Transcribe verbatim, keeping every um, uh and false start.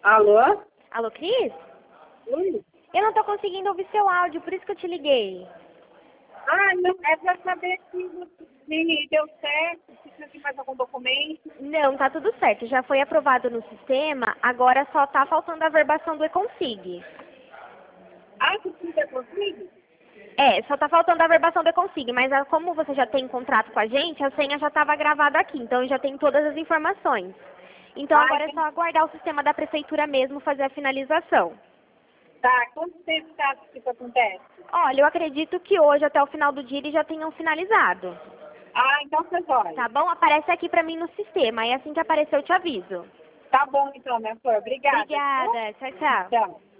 Alô? Alô, Cris? Oi? Eu não tô conseguindo ouvir seu áudio, por isso que eu te liguei. Ah, não, é pra saber se, se deu certo, se precisa de mais algum documento. Não, tá tudo certo. Já foi aprovado no sistema, agora só tá faltando a verbação do Econsig. Ah, se precisa conseguir? É, só tá faltando a verbação do Econsig, mas a- como você já tem contrato com a gente, a senha já estava gravada aqui, então eu já tenho todas as informações. Então Ah, agora é só então aguardar o sistema da prefeitura mesmo fazer a finalização. tá. Quanto tempo você acha que isso acontece? Olha, eu acredito que hoje, até o final do dia, eles já tenham finalizado. Ah, então você vai. Tá bom? Aparece aqui pra mim no sistema, aí assim que aparecer eu te aviso. Tá bom então, minha flor. Obrigada. Obrigada. Tchau, tchau. Tchau.